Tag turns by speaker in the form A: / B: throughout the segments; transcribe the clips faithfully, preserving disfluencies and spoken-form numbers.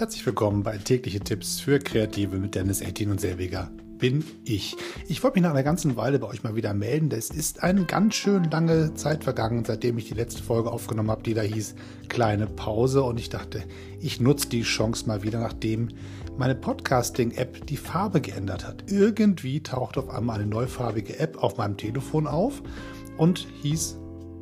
A: Herzlich willkommen bei Tägliche Tipps für Kreative mit Dennis achtzehn und selbiger bin ich. Ich wollte mich nach einer ganzen Weile bei euch mal wieder melden. Es ist eine ganz schön lange Zeit vergangen, seitdem ich die letzte Folge aufgenommen habe, die da hieß Kleine Pause. Und ich dachte, ich nutze die Chance mal wieder, nachdem meine Podcasting-App die Farbe geändert hat. Irgendwie taucht auf einmal eine neufarbige App auf meinem Telefon auf und hieß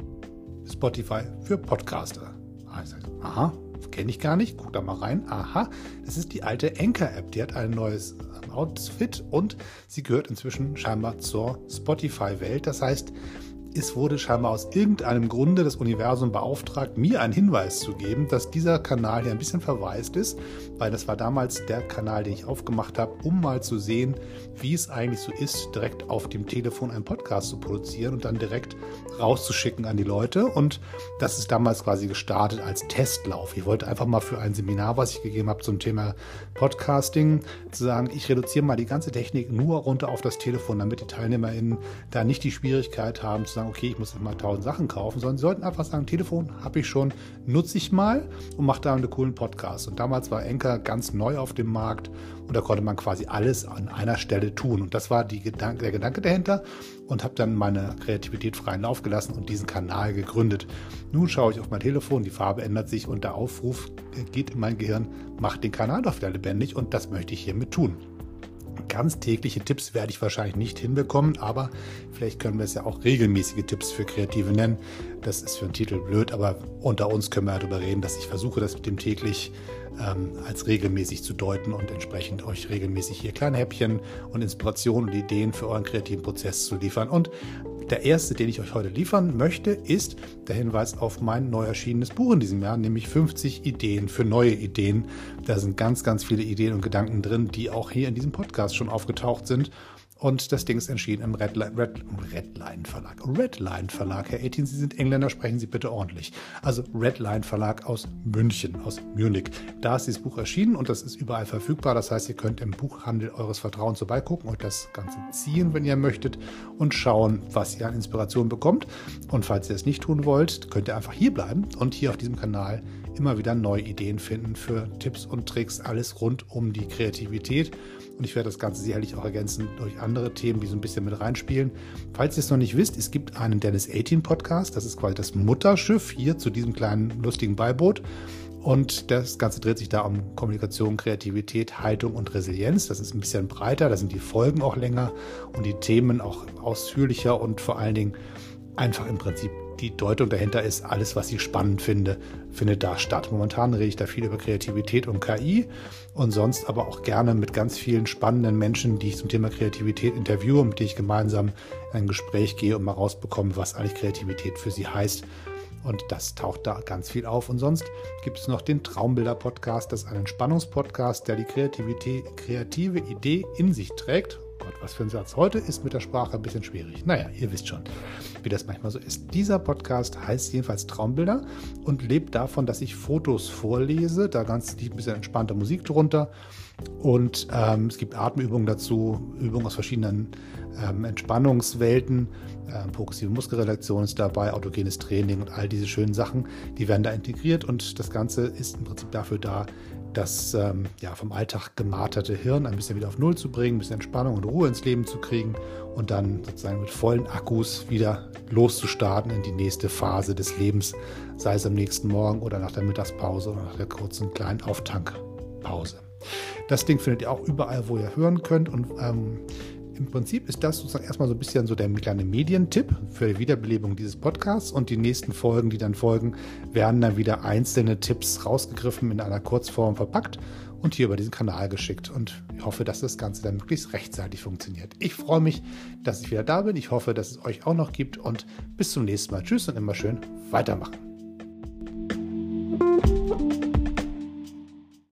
A: Spotify für Podcaster. Also, aha. Kenne ich gar nicht, guck da mal rein. Aha, das ist die alte Anchor-App. Die hat ein neues Outfit und sie gehört inzwischen scheinbar zur Spotify-Welt. Das heißt, es wurde scheinbar aus irgendeinem Grunde das Universum beauftragt, mir einen Hinweis zu geben, dass dieser Kanal hier ein bisschen verwaist ist, weil das war damals der Kanal, den ich aufgemacht habe, um mal zu sehen, wie es eigentlich so ist, direkt auf dem Telefon einen Podcast zu produzieren und dann direkt rauszuschicken an die Leute. Und das ist damals quasi gestartet als Testlauf. Ich wollte einfach mal für ein Seminar, was ich gegeben habe zum Thema Podcasting, zu sagen, ich reduziere mal die ganze Technik nur runter auf das Telefon, damit die TeilnehmerInnen da nicht die Schwierigkeit haben, zu sagen, okay, ich muss jetzt mal tausend Sachen kaufen, sondern sie sollten einfach sagen, Telefon habe ich schon, nutze ich mal und mache da einen coolen Podcast. Und damals war Anchor ganz neu auf dem Markt und da konnte man quasi alles an einer Stelle tun. Und das war die Gedanke, der Gedanke dahinter und habe dann meine Kreativität freien Lauf gelassen und diesen Kanal gegründet. Nun schaue ich auf mein Telefon, die Farbe ändert sich und der Aufruf geht in mein Gehirn, macht den Kanal doch wieder lebendig und das möchte ich hiermit tun. Ganz tägliche Tipps werde ich wahrscheinlich nicht hinbekommen, aber vielleicht können wir es ja auch regelmäßige Tipps für Kreative nennen. Das ist für einen Titel blöd, aber unter uns können wir darüber reden, dass ich versuche, das mit dem täglich ähm, als regelmäßig zu deuten und entsprechend euch regelmäßig hier kleine Häppchen und Inspirationen und Ideen für euren kreativen Prozess zu liefern. Und der erste, den ich euch heute liefern möchte, ist der Hinweis auf mein neu erschienenes Buch in diesem Jahr, nämlich fünfzig Ideen für neue Ideen. Da sind ganz, ganz viele Ideen und Gedanken drin, die auch hier in diesem Podcast schon aufgetaucht sind. Und das Ding ist erschienen im Redline, Red, Redline Verlag. Redline Verlag. Herr achtzehn, Sie sind Engländer, sprechen Sie bitte ordentlich. Also Redline Verlag aus München, aus Munich. Da ist dieses Buch erschienen und das ist überall verfügbar. Das heißt, ihr könnt im Buchhandel eures Vertrauens vorbeigucken und das Ganze ziehen, wenn ihr möchtet und schauen, was ihr an Inspiration bekommt. Und falls ihr es nicht tun wollt, könnt ihr einfach hier bleiben und hier auf diesem Kanal immer wieder neue Ideen finden für Tipps und Tricks, alles rund um die Kreativität. Und ich werde das Ganze sicherlich auch ergänzen durch andere Themen, die so ein bisschen mit reinspielen. Falls ihr es noch nicht wisst, es gibt einen Dennis achtzehn Podcast. Das ist quasi das Mutterschiff hier zu diesem kleinen lustigen Beiboot. Und das Ganze dreht sich da um Kommunikation, Kreativität, Haltung und Resilienz. Das ist ein bisschen breiter, da sind die Folgen auch länger und die Themen auch ausführlicher und vor allen Dingen einfach im Prinzip die Deutung dahinter ist, alles, was ich spannend finde, findet da statt. Momentan rede ich da viel über Kreativität und K I und sonst aber auch gerne mit ganz vielen spannenden Menschen, die ich zum Thema Kreativität interviewe, mit denen ich gemeinsam in ein Gespräch gehe und mal rausbekomme, was eigentlich Kreativität für sie heißt. Und das taucht da ganz viel auf. Und sonst gibt es noch den Traumbilder-Podcast. Das ist ein Entspannungspodcast, der die Kreativität, kreative Idee in sich trägt. Gott, was für ein Satz. Heute ist mit der Sprache ein bisschen schwierig. Naja, ihr wisst schon, wie das manchmal so ist. Dieser Podcast heißt jedenfalls Traumbilder und lebt davon, dass ich Fotos vorlese. Da ganz liegt ein bisschen entspannte Musik drunter. Und ähm, es gibt Atemübungen dazu, Übungen aus verschiedenen ähm, Entspannungswelten. Ähm, progressive Muskelrelaktion ist dabei, autogenes Training und all diese schönen Sachen, die werden da integriert. Und das Ganze ist im Prinzip dafür da, das ähm, ja, vom Alltag gemarterte Hirn ein bisschen wieder auf Null zu bringen, ein bisschen Entspannung und Ruhe ins Leben zu kriegen und dann sozusagen mit vollen Akkus wieder loszustarten in die nächste Phase des Lebens, sei es am nächsten Morgen oder nach der Mittagspause oder nach der kurzen kleinen Auftankpause. Das Ding findet ihr auch überall, wo ihr hören könnt und ähm, im Prinzip ist das sozusagen erstmal so ein bisschen so der kleine Medientipp für die Wiederbelebung dieses Podcasts und die nächsten Folgen, die dann folgen, werden dann wieder einzelne Tipps rausgegriffen, in einer Kurzform verpackt und hier über diesen Kanal geschickt und ich hoffe, dass das Ganze dann möglichst rechtzeitig funktioniert. Ich freue mich, dass ich wieder da bin. Ich hoffe, dass es euch auch noch gibt und bis zum nächsten Mal. Tschüss und immer schön weitermachen.